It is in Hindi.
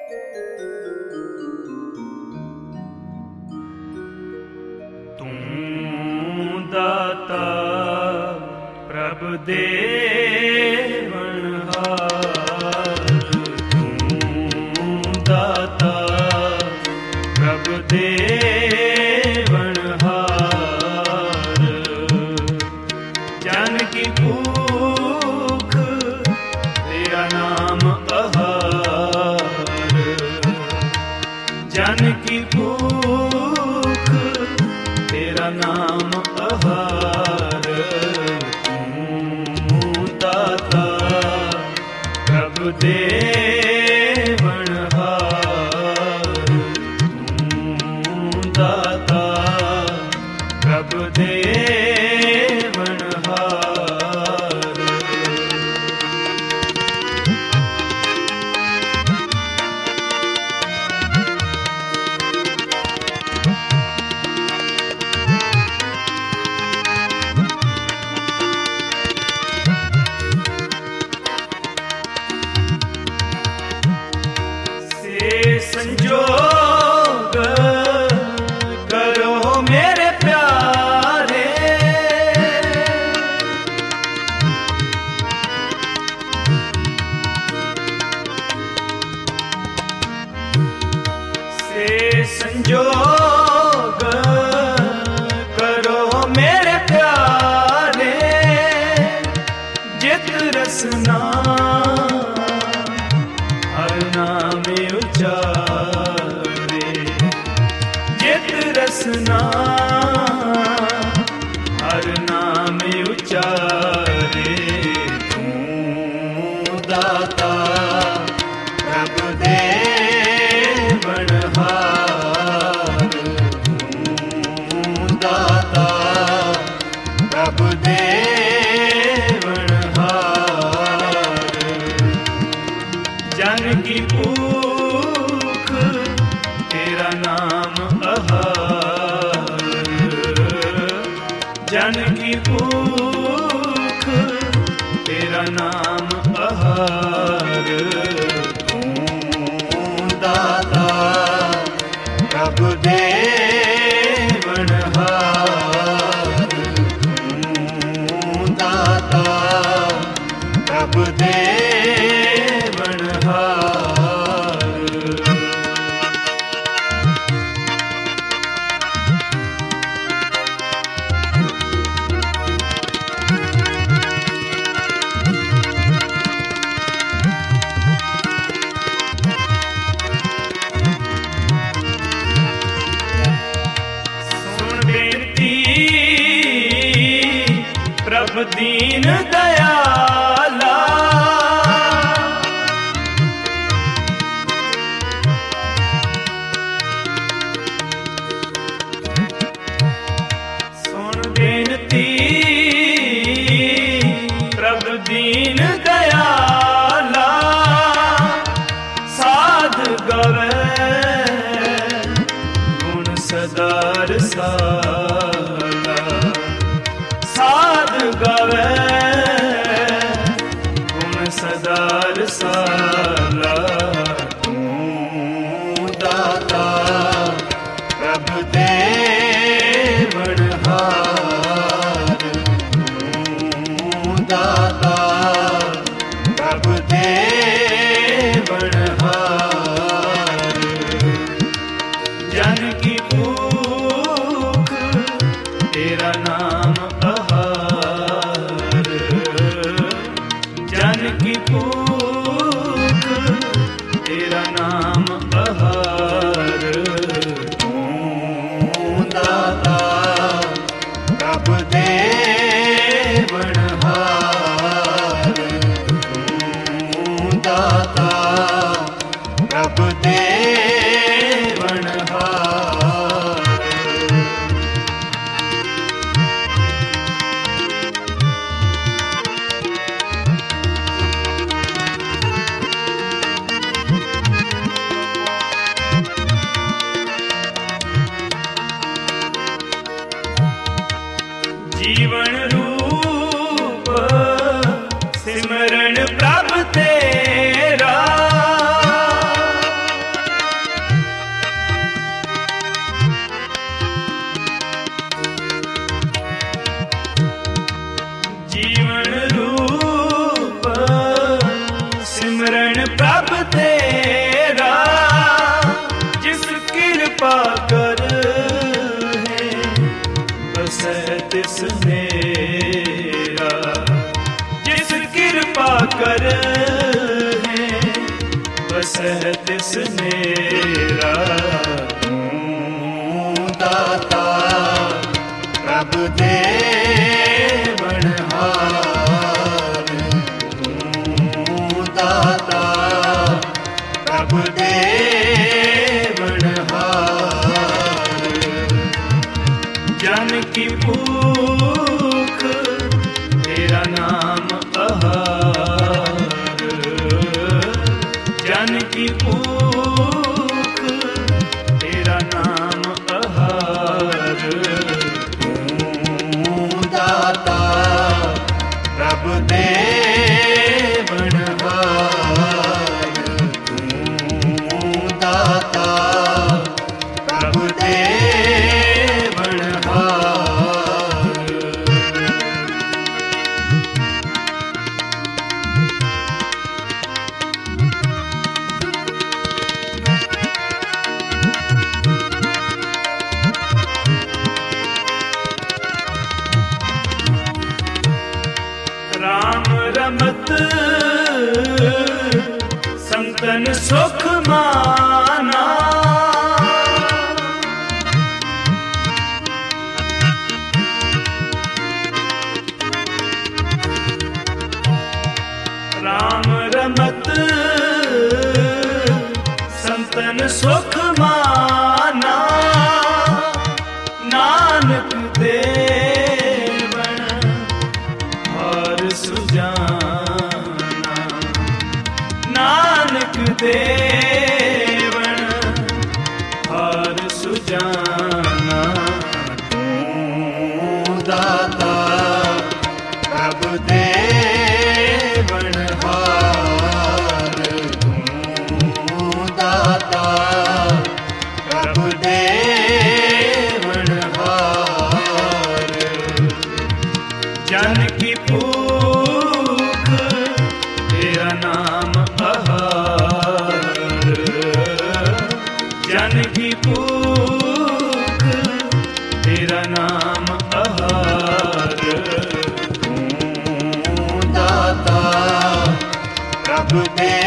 दाता प्रभ देवनहार, तू दाता प्रभ देवनहार। जन की भूख तेरा नाम आहार, जन की भूख तेरा नाम आहार। तू दाता प्रभ देवनहार, तू दाता प्रभ देवनहार। संजोग करो मेरे प्यारे, से संजोग करो मेरे प्यारे। जित रसना हर नाम उचारे, जित रसना हर नाम उचारे। तू दाता प्रभ देवनहार, तू दाता प्रभ देवनहार। जन की भूख तेरा नाम आहार, जन की भूख तेरा नाम आहार। तू दाता प्रभ देवनहार, तू दाता प्रभ देवनहार। सुन बेनती प्रभ दीन दयाला, प्रभ दीन दयाला। साध गवे गुण सदा रसाला, साध गवे सिमरन प्रभ तेरा जिस कृपा कर है बसै तिस मेरा, जिस कृपा कर है बसै तिस मेरा। तू दाता प्रभु देवनहार, तू दाता प्रभु देवनहार। जन की भूख तेरा नाम आहार, जन की भूख तेरा नाम आहार। तू दाता प्रभु देवनहार, तू दाता प्रभु देवनहार। राम रमत संतन सुख माना, राम रमत संतन सुख माना। नानक देवन हर सुजाना, नानक देवन हर सुजाना। तू दाता प्रभु देवनहार, तू दाता प्रभु देवनहार। जन की भूख तेरा नाम आहार, जन की भूख तेरा नाम आहार। तू दाता प्रभु